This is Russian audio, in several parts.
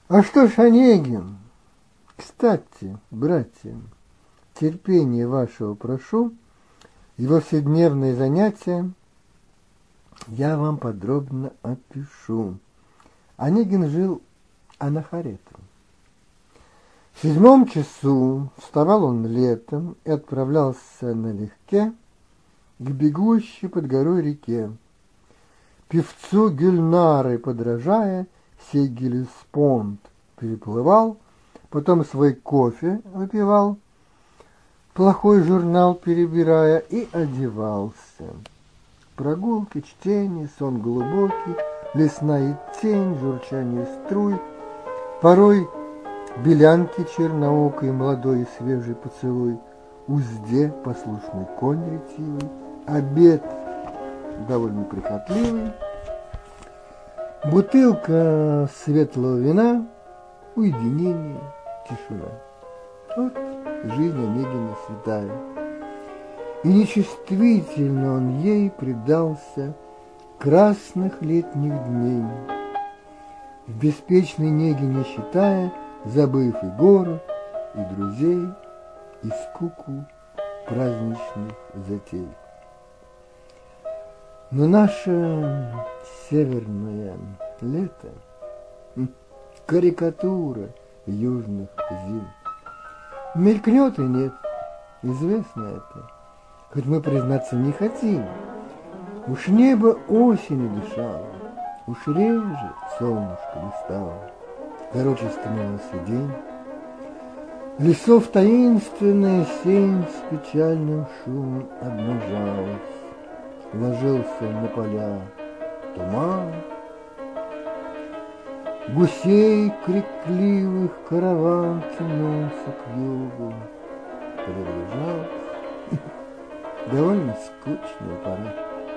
А что ж, Онегин, кстати, братья, терпение вашего прошу, и во вседневные занятия я вам подробно опишу. Онегин жил анахоретом. В 7 часу вставал он летом и отправлялся налегке к бегущей под горой реке. Певцу Гюльнары подражая, сей Гелеспонд переплывал, потом свой кофе выпивал, плохой журнал перебирая, и одевался. Прогулки, чтение, сон глубокий, лесная тень, журчание струй, порой белянки черноокой, молодой и свежий поцелуй, узде послушный конь ретивый, обед довольно прихотливый, бутылка светлого вина, уединение, тишина. Вот жизнь Онегина святая. И нечувствительно он ей предался красных летних дней, в беспечной неге не считая, забыв и город, и друзей, и скуку праздничных затей. Но наше северное лето — карикатура южных зим. Мелькнет и нет, известно это, хоть мы признаться не хотим. Уж небо осенью дышало, уж реже солнышко блистало. Короче становился день, лесов таинственная сень с печальным шумом обнажалась. Ложился на поля туман, гусей крикливых караван тянулся к югу, приближался. Довольно скучная пора.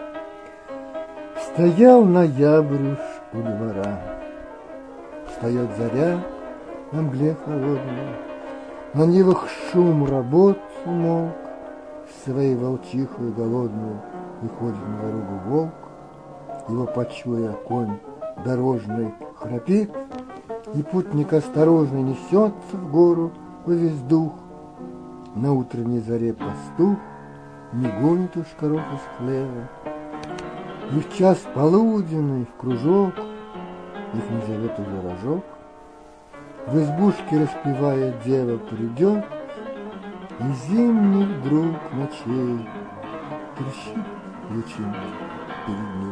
Стоял ноябрь уж у двора, встает заря на мгле холодной, на нивах шум работ умолк, своей волчихой голодную выходит на дорогу волк, его почуя конь дорожный храпит, и путник осторожно несется в гору во весь дух. На утренней заре пастух не гонит уж коров из хлева, и в час полуденный в кружок их не зовет уже рожок. В избушке распевая дева придет, и зимний вдруг ночей трещит лучинка перед ней.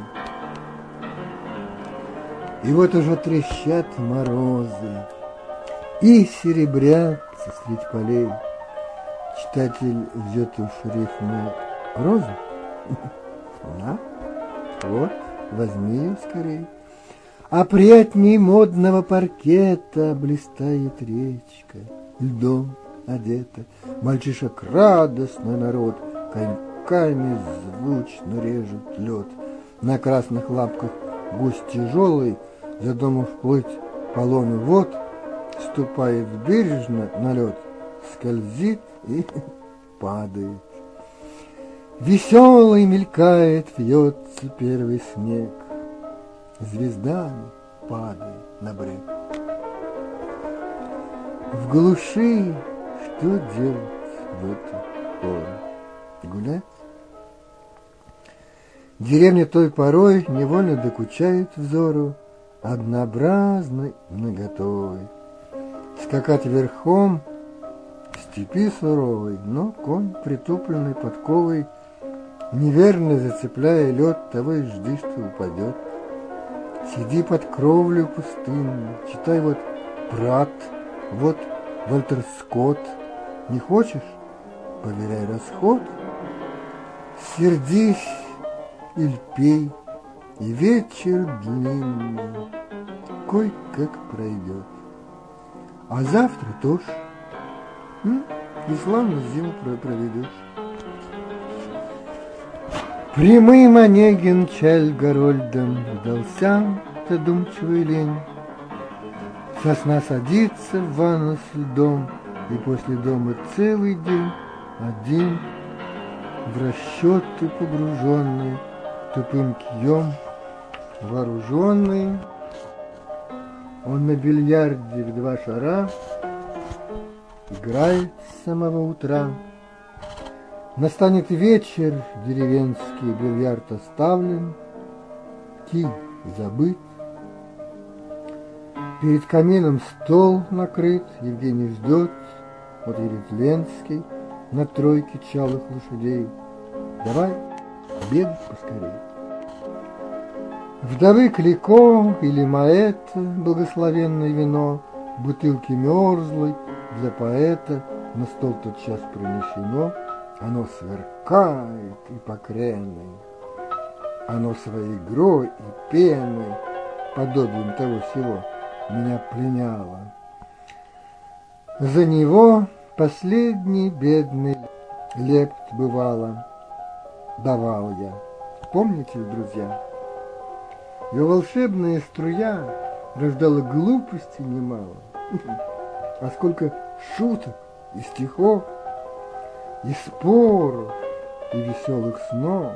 И вот уже трещат морозы, и серебрятся средь полей. Читатель взят уж рифму розы? На, вот, возьми ее скорей. Опрятней модного паркета блистает речка, льдом одета. Мальчишек радостно народ коньками звучно режет лед. На красных лапках гусь тяжелый, за домом вплыть по лону вод, ступает бережно на лед, скользит и падает. Веселый мелькает, вьется первый снег, звездами падает на брег. В глуши что делать в эту пору? Гулять? Деревня той порой невольно докучает взору однообразной наготой. Скакать верхом в степи суровой, но конь, притупленный подковой, неверно зацепляя лед, того и жди, что упадет. Сиди под кровлю пустынной, читай вот Прат, вот Вальтер Скотт. Не хочешь? Поверяй расход. Сердись или пей, и вечер длинный кой-как пройдет. А завтра тоже и славно зиму проведешь. Прямым Онегин Чайльд-Гарольдом вдался задумчивый лень. Сосна садится в ванну с льдом, и после дома целый день один в расчеты погруженный, тупым кием вооруженный, Он на бильярде в 2 шара играет с самого утра. Настанет вечер, деревенский бильярд оставлен, Ки забыт. Перед камином стол накрыт, Евгений ждет, вот едет Ленский на тройке чалых лошадей. Давай обедать поскорей. Вдовы Клико или Маэт, благословенное вино, бутылки мерзлой для поэта на стол тотчас принесено. Оно сверкает и покренной, оно своей игрой и пеной, подобием того всего, меня пленяло. За него последний бедный лепт бывало давал я. Помните, друзья? Его волшебная струя рождала глупости немало, а сколько шуток и стихов, и споров, и веселых снов.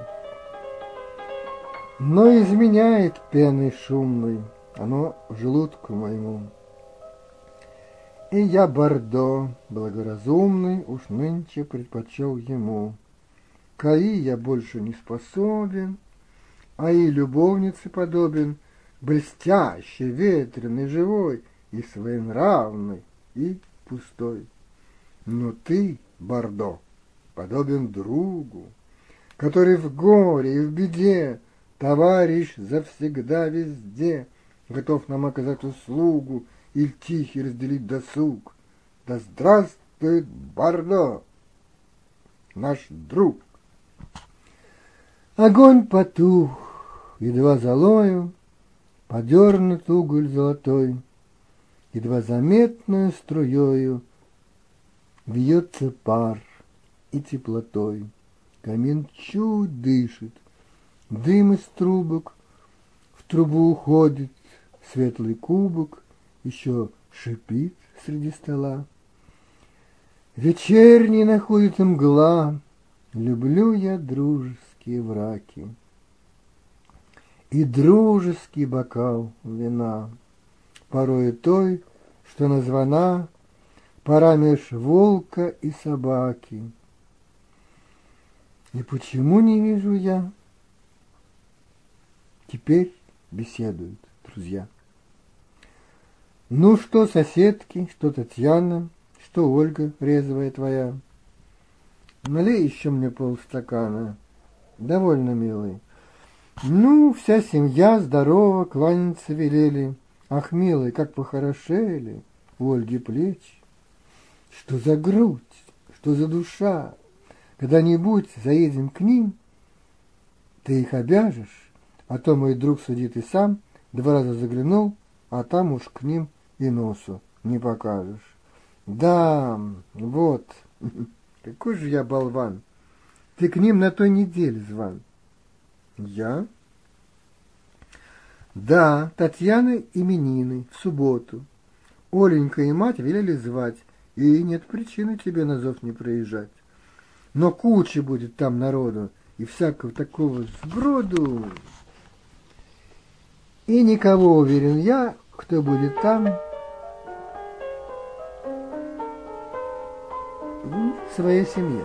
Но изменяет пеной шумной оно желудку моему. И я Бордо, благоразумный, уж нынче предпочел ему. Каи я больше не способен, а и любовнице подобен, блестящий, ветреный, живой, и своенравный, и пустой. Но ты, Бордо, подобен другу, который в горе и в беде, товарищ завсегда везде, готов нам оказать услугу или тихий разделить досуг. Да здравствует Бордо, наш друг! Огонь потух, едва золою подернут уголь золотой, едва заметную струею вьется пар и теплотой. Камин чуть дышит, дым из трубок в трубу уходит, светлый кубок еще шипит среди стола. Вечерний находит мгла, люблю я дружеские враки и дружеский бокал вина, порою той, что названа пора меж волка и собаки. И почему не вижу я? Теперь беседуют друзья. Ну что, соседки, что Татьяна, что Ольга резвая твоя? Налей еще мне полстакана. Довольно, милый. Ну, вся семья здорова, кланяться велели. Ах, милый, как похорошели у Ольги плечи. Что за грудь, что за душа. Когда-нибудь заедем к ним, ты их обяжешь, а то мой друг сидит и сам 2 раза заглянул, а там уж к ним и носу не покажешь. Да, вот, какой же я болван. Ты к ним на той неделе зван. Я? Да, Татьяны именины в субботу. Оленька и мать велели звать, и нет причины тебе на зов не проезжать. Но куча будет там народу и всякого такого сброду. И никого, уверен я, кто будет там, своя семья.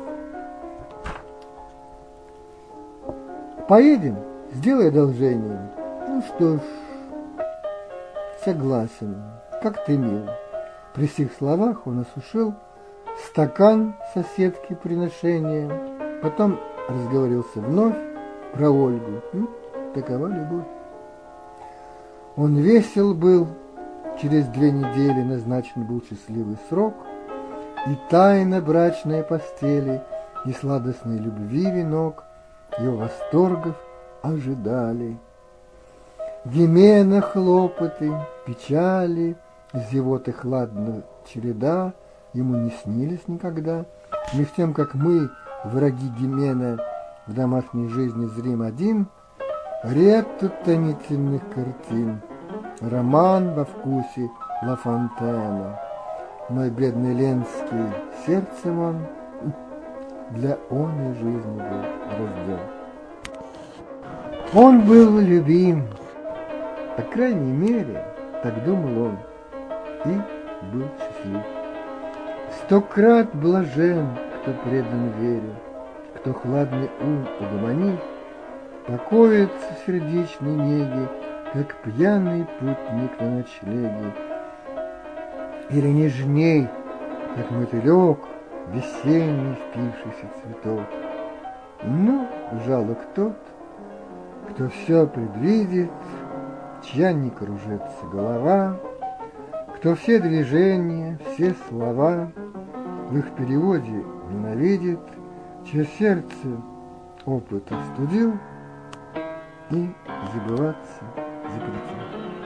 Поедем, сделай одолжение. Ну что ж, согласен, как ты мил. При сих словах он осушил стакан соседки приношения, потом разговорился вновь про Ольгу. Такова любовь. Он весел был, через 2 недели назначен был счастливый срок, и тайна брачной постели, и сладостной любви венок его восторгов ожидали. Гимена хлопоты, печали, зевоты хладно череда ему не снились никогда, меж тем, как мы, враги Гимена, в домашней жизни зрим один ряд томительных картин, роман во вкусе Ла Фонтена. Мой бедный Ленский, сердцем он для оной жизни был рожден. Он был любим, по крайней мере, так думал он, и был счастлив. 100 крат блажен, кто предан вере, кто хладный ум угомонив, покоится в сердечной неге, как пьяный путник на ночлеге. Или нежней, как мотылек, весенний впившийся цветок. Но жалок тот, кто все предвидит, чья не кружится голова, кто все движения, все слова в их переводе ненавидит, чье сердце опыт остудил и забываться запретил.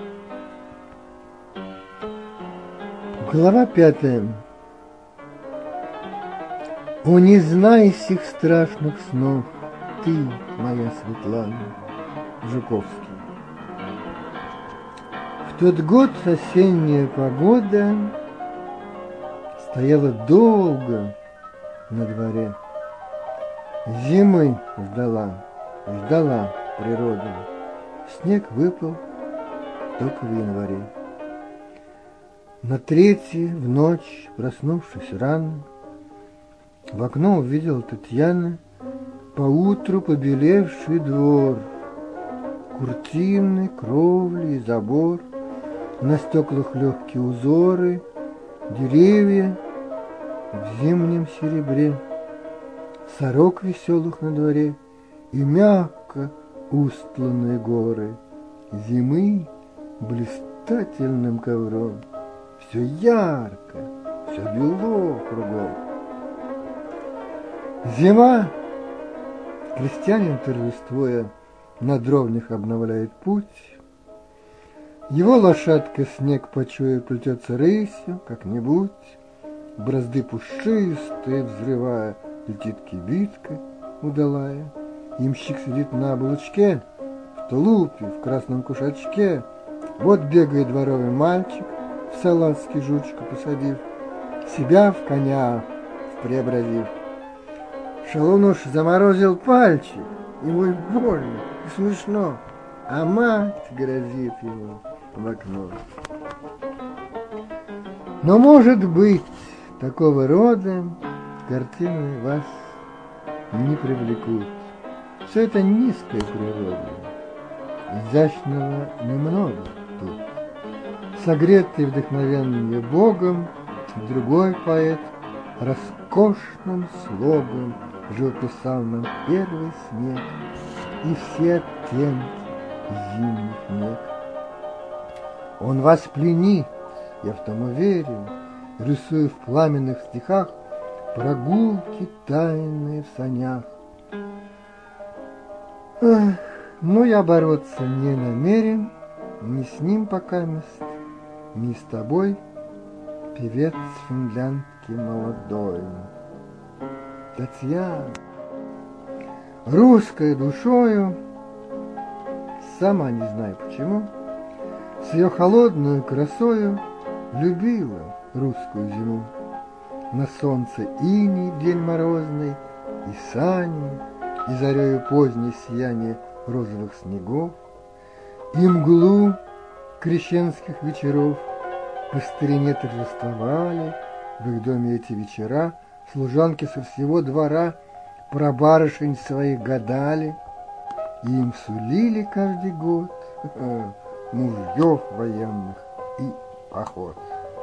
Глава 5. О, не знай сих страшных снов, ты, моя Светлана. Жуковский. В тот год осенняя погода стояла долго на дворе. Зимы ждала природа. Снег выпал только в январе. На третий в ночь, проснувшись рано, в окно увидела Татьяна поутру побелевший двор, куртины, кровли и забор, на стеклах легкие узоры, деревья в зимнем серебре, сорок веселых на дворе и мягко устланные горы зимы блистательным ковром. Все ярко, все бело кругом. Зима. Крестьянин торжествуя на дровнях обновляет путь. Его лошадка снег почуя плетется рысью, как-нибудь. Бразды пушистые взрывая, летит кибитка удалая. Ямщик сидит на облучке, в тулупе, в красном кушачке. Вот бегает дворовый мальчик, в салазки жучку посадив, себя в коня преобразив. Шалун уж заморозил пальчик, ему и больно, и смешно, а мать грозит ему в окно. Но, может быть, такого рода картины вас не привлекут. Все это низкая природа, изящного немного тут. Согретый вдохновенный Богом, другой поэт роскошным слогом живописал нам первый снег и все оттенки зимних нег. Он вас пленит, я в том уверен, рисуя в пламенных стихах прогулки тайные в санях. Эх, но я бороться не намерен, ни с ним покамест, ни с тобой, певец финляндки молодой. Татьяна, русской душою, сама не знаю почему, с ее холодную красою любила русскую зиму. На солнце иней день морозный, и сани, и зарею позднее сияние розовых снегов, и мглу крещенских вечеров. По старине торжествовали в их доме эти вечера, служанки со всего двора про барышень своих гадали, и им сулили каждый год мужьев военных и поход.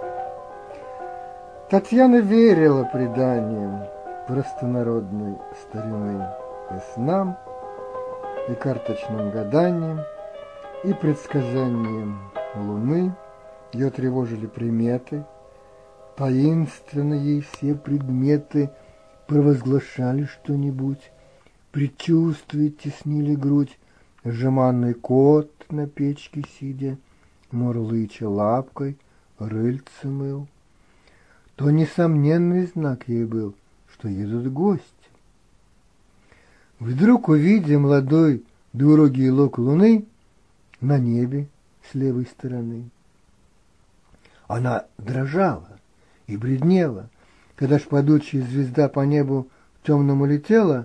Татьяна верила преданиям простонародной старины, и снам, и карточным гаданиям, и предсказаниям луны. Ее тревожили приметы, таинственно ей все предметы провозглашали что-нибудь, предчувствия теснили грудь, жеманный кот на печке сидя, мурлыча лапкой, рыльце мыл. То несомненный знак ей был, что едут гости. Вдруг, увидя молодой двурогий лук луны на небе с левой стороны, она дрожала и бледнела, когда ж падучая звезда по небу темному летела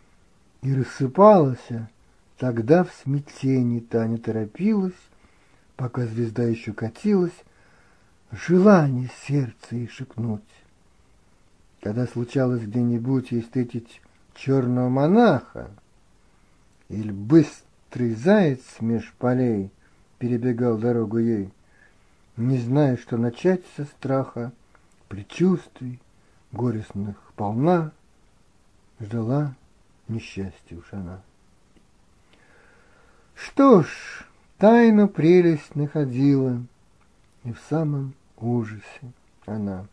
и рассыпалась. Тогда в смятении Таня торопилась пока звезда еще катилась, желание сердца ей шепнуть. Когда случалось где-нибудь ей встретить черного монаха, или быстрый заяц меж полей перебегал дорогу ей, не зная, что начать со страха, предчувствий горестных полна, ждала несчастья уж она. Что ж, тайну прелесть находила, и в самом ужасе она.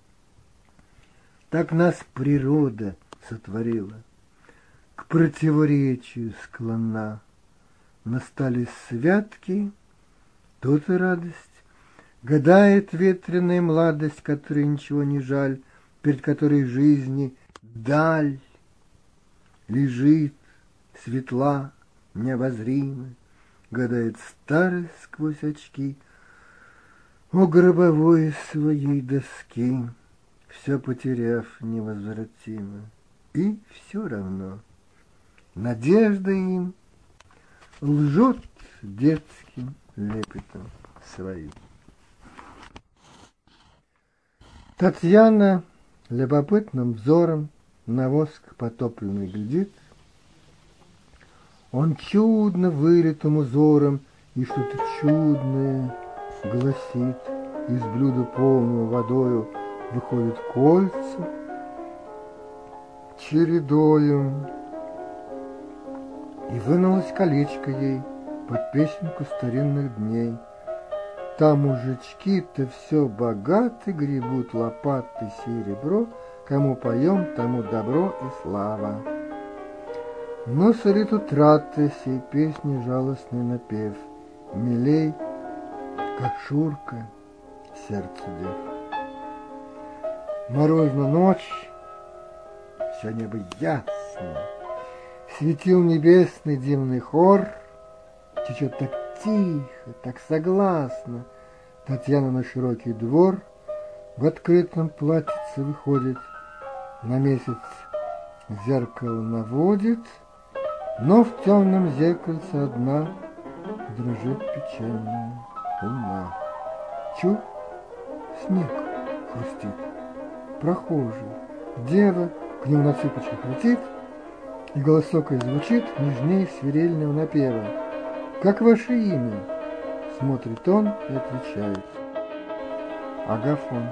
Так нас природа сотворила, к противоречию склонна. Настали святки, тут и радость, гадает ветреная младость, которой ничего не жаль, перед которой жизни даль лежит, светла, необозрима, гадает старость сквозь очки. О, гробовой своей доски, все потеряв невозвратимо, и все равно надежда им лжет детским лепетом своим. Татьяна любопытным взором на воск потопленный глядит. Он чудно вылитым узором и что-то чудное гласит. Из блюда полного водою выходят кольца чередою. И вынулось колечко ей под песенку старинных дней. Там мужички-то все богаты, гребут лопаты серебро, кому поем, тому добро и слава. Но солит утраты сей песни жалостный напев, милей, как Шурка, сердцу дев. Морозна ночь, все небо ясно, светил небесный дивный хор, течет так тихо, так согласно. Татьяна на широкий двор в открытом платьице выходит, на месяц зеркало наводит, но в темном зеркальце одна дрожит печальная луна. Чу, снег хрустит, прохожий, дева к нему на цыпочках летит, и голосок ее звучит нежней свирельного напева. «Как ваше имя?» — смотрит он и отвечает: Агафон.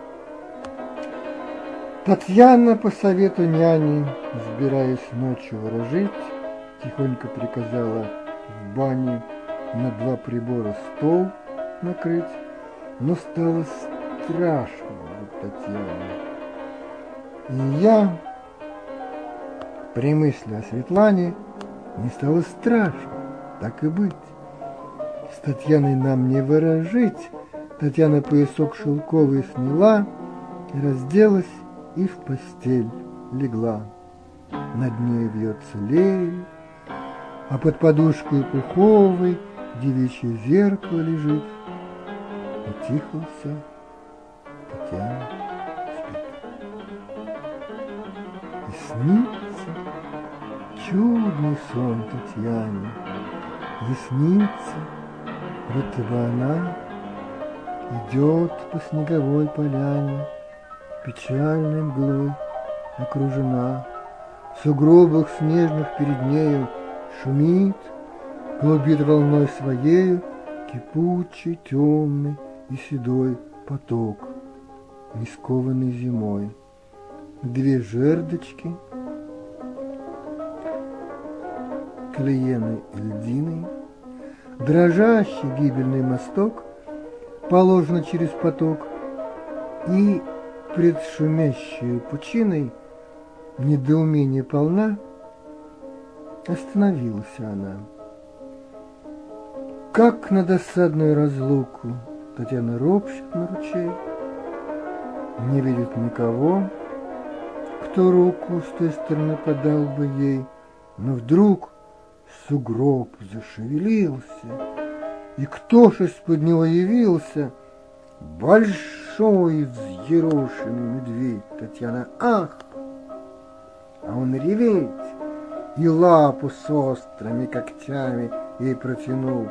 Татьяна по совету няни, сбираясь ночью ворожить, тихонько приказала в бане на 2 прибора стол накрыть, но стало страшно Татьяне. И я, при мысли о Светлане, не стало страшно, так и быть. С Татьяной нам не ворожить. Татьяна поясок шелковый сняла, разделась и в постель легла. Над ней вьется лель, а под подушкой пуховой девичье зеркало лежит. И тихо все, Татьяна спит. И снится чудный сон Татьяне, и снится, будто бы она идет по снеговой поляне, печальной мглой окружена. В сугробах снежных перед нею шумит, клубит волной своею кипучий, темный и седой поток, не скованный зимой. 2 жердочки, клееной льдиной, дрожащий гибельный мосток положено через поток, и пред шумящей пучиной недоумение полна, остановилась она. Как на досадную разлуку Татьяна ропщет на ручей, не видит никого, кто руку с той стороны подал бы ей, но вдруг сугроб зашевелился, и кто ж из-под него явился? Большой взъерошенный медведь. Татьяна ах, а он реветь, и лапу с острыми когтями ей протянул.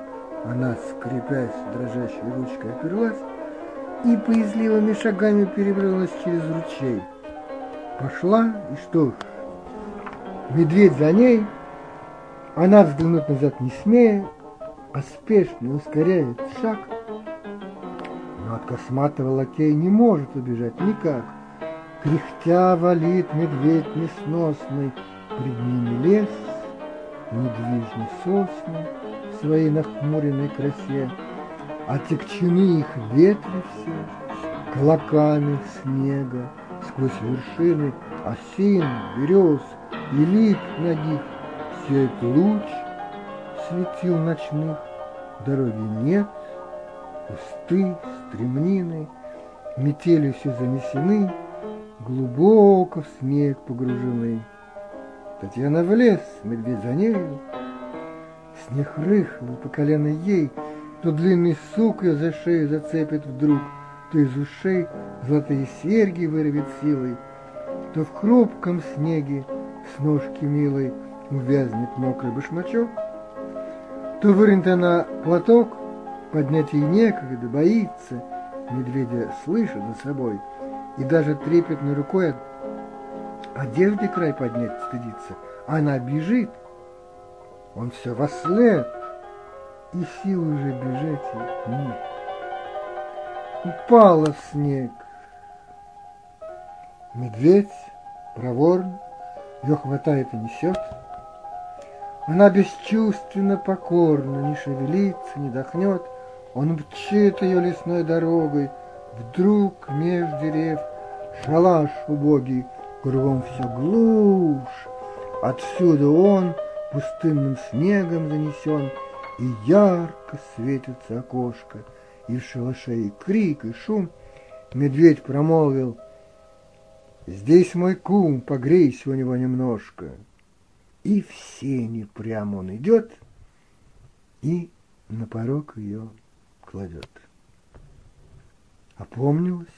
Она, скрипясь дрожащей ручкой, оперлась и боязливыми шагами перебралась через ручей. Пошла, и что ж, медведь за ней, она взглянуть назад не смея, поспешно ускоряет шаг, но от косматого лакея не может убежать никак. Кряхтя валит медведь несносный, пред ними лес, недвижны сосны в своей нахмуренной красе, отягчены их ветви все клоками снега, сквозь вершины осин, берез и лип ногих сияет луч светил ночных, дороги нет, кусты, стремнины, метели все занесены, глубоко в снег погружены. Татьяна в лес, медведь за нею, снег рыхлый по колено ей, то длинный сук ее за шею зацепит вдруг, то из ушей золотые серьги вырвет силой, то в хрупком снеге с ножки милой увязнет мокрый башмачок, то выронит она платок, поднять ей некогда, боится, медведя слышит за собой, и даже трепетной рукой одежды край поднять стыдится. Она бежит, он все вослед, и сил уже бежать нет. Упала в снег. Медведь проворно ее хватает и несет. Она бесчувственно покорна, не шевелится, не дохнет. Он мчит ее лесной дорогой. Вдруг меж дерев шалаш убогий, кругом все глушь. Отсюда он пустынным снегом занесен, и ярко светится окошко, и в шалаше и крик, и шум. Медведь промолвил: «Здесь мой кум, погрейся у него немножко». И в сени прямо он идет и на порог ее кладет. Опомнилась,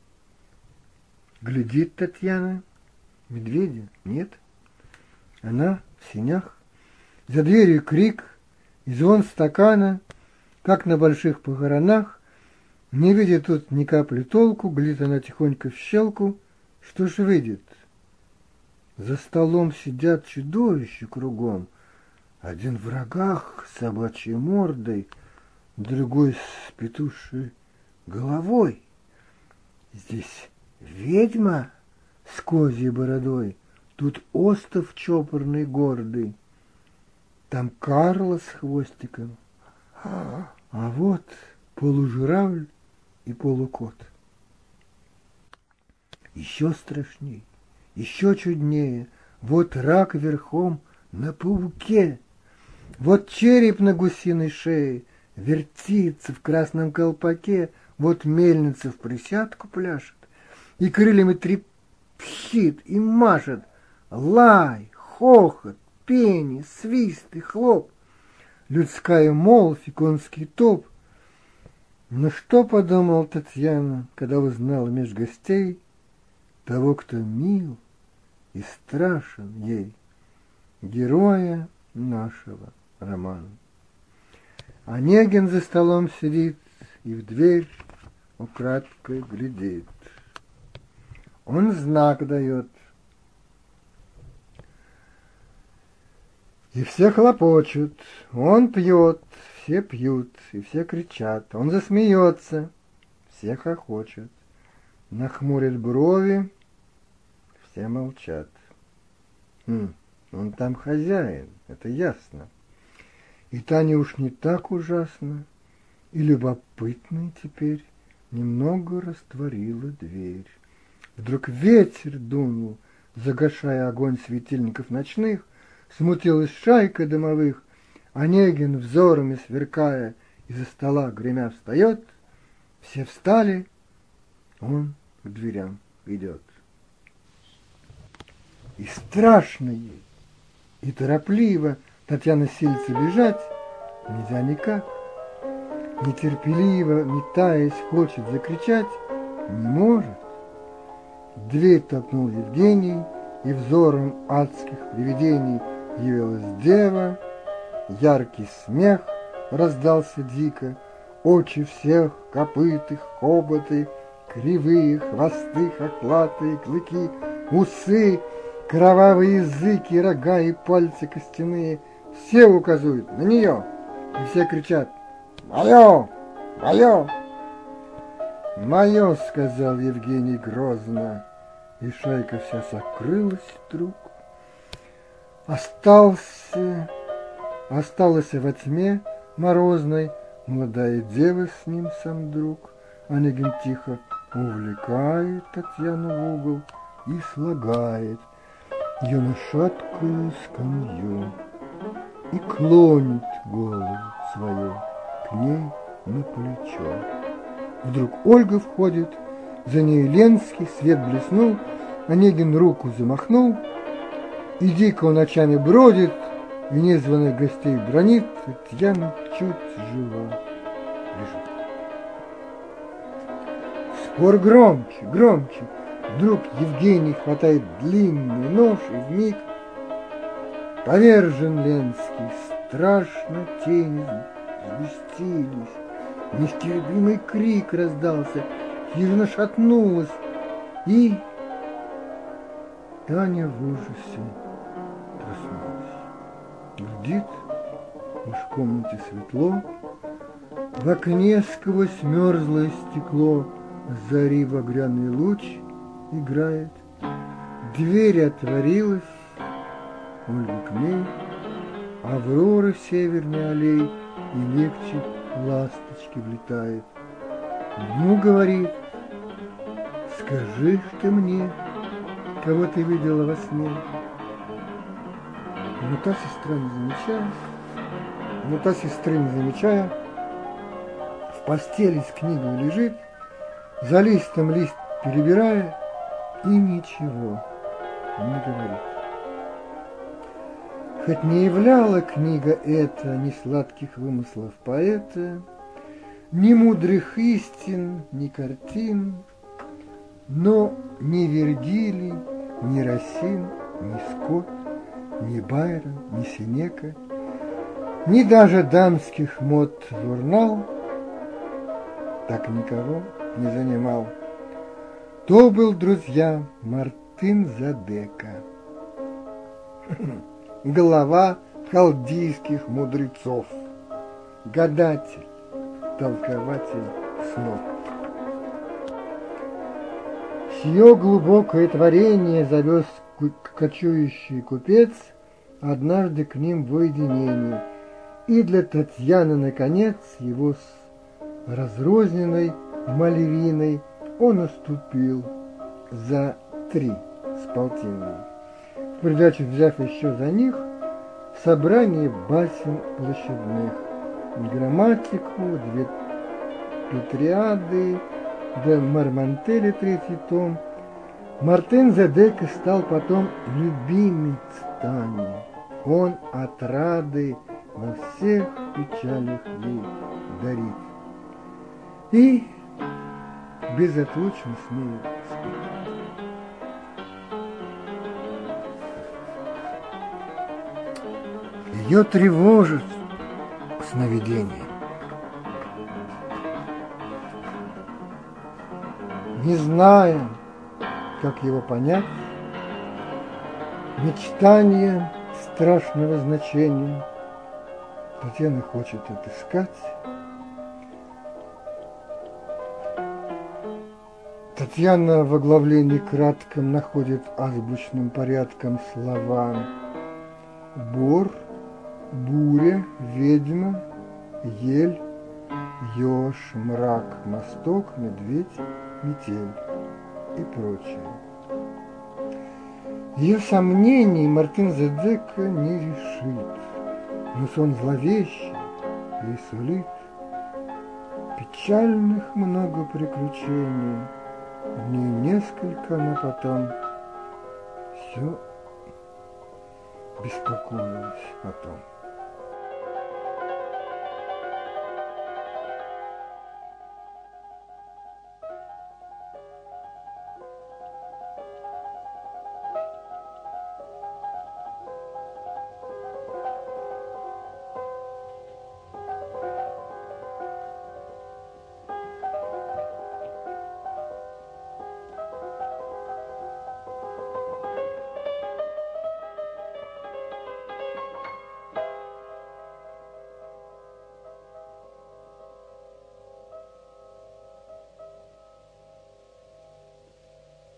глядит Татьяна, медведя нет. Она в сенях, за дверью крик и звон стакана, как на больших похоронах. Не видит тут ни капли толку, глядит она тихонько в щелку. Что ж выйдет? За столом сидят чудовища кругом. Один в рогах с собачьей мордой, другой с петушьей головой. Здесь ведьма с козьей бородой, тут остов чопорный гордый, там Карла с хвостиком, а вот полужуравль и полукот. Еще страшней, еще чуднее. Вот рак верхом на пауке, вот череп на гусиной шее, вертится в красном колпаке, вот мельница в присядку пляшет, и крыльями трепщит и машет. Лай, хохот, пение, свист и хлоп, людская молвь и конский топ. Но что подумал Татьяна, когда узнала меж гостей того, кто мил и страшен ей, героя нашего романа? Онегин за столом сидит и в дверь украдкой глядит. Он знак дает, и все хлопочут. Он пьет, все пьют, и все кричат. Он засмеется, все хохочут. Нахмурит брови, все молчат. Он там хозяин, это ясно. И Таня уж не так ужасно, и любопытной теперь немного растворила дверь. Вдруг ветер дунул, загашая огонь светильников ночных, смутилась шайка дымовых. Онегин, взорами сверкая, из-за стола гремя встает. Все встали, он к дверям идет. И страшно ей, и торопливо Татьяна силится бежать, нельзя никак. Нетерпеливо, метаясь, хочет закричать, не может. Дверь толкнул Евгений, и взором адских привидений явилась дева, яркий смех, раздался дико, очи всех копытых, хоботы, кривые, хвосты, хохлатые, клыки, усы, кровавые языки, рога и пальцы костяные. Все указывают на нее, и все кричат: «Мое! Мое!» «Мое!» — сказал Евгений грозно, и шайка вся сокрылась вдруг. Осталась во тьме морозной молодая дева с ним сам друг. Онегин тихо увлекает Татьяну в угол и слагает ее на шаткую скамью и клонит голову свою к ней на плечо. Вдруг Ольга входит, за ней Ленский, свет блеснул, Онегин руку замахнул, и дико он ночами бродит, и незваных гостей бранит, Татьяна чуть жива лежит. Спор громче, громче. Вдруг Евгений хватает длинный нож, и вмиг повержен Ленский. Страшно тени сгустились, нестерпимый крик раздался, хижина шатнулась, и Таня в ужасе проснулась. Глядит, уж в комнате светло, в окне сквозь мерзлое стекло зари багряный луч играет. Дверь отворилась, Ольга к ней, Аврора северный аллей, и легче ласточки влетает. Ну, говорит, скажи ж ты мне, кого ты видела во сне. Но та сестра не замечая, в постели с книгой лежит, за листом лист перебирая, и ничего не говорит. Хоть не являла книга эта ни сладких вымыслов поэта, ни мудрых истин, ни картин, но ни Вергилий, ни Рассин, ни Скотт, ни Байрон, ни Сенека, ни даже дамских мод журнал так никого не занимал. То был, друзья, Мартын Задека, глава халдейских мудрецов, гадатель, толкователь снов. Сие глубокое творение завез кочующий купец однажды к ним в уединение, и для Татьяны, наконец, его с разрозненной малериной он уступил за 3 с полтинной. В придачу взяв еще за них собрание басен площадных, грамматику, 2 Петриады, да Мармонтеля 3-й том, Мартын Задека стал потом любимец Тани. Он отрады во всех печалях ей дарит и безотлучно с ней спит. Ее тревожит сновидение. Не зная, как его понять, мечтание страшного значения Татьяна хочет отыскать. Татьяна в оглавлении кратком находит азбучным порядком слова: бор, буря, ведьма, ель, еж, мрак, мосток, медведь, метель и прочее. Ее сомнений Мартын Задека не решит, но сон зловещий ей сулит печальных много приключений. В ней несколько, но потом все беспокоилась о том.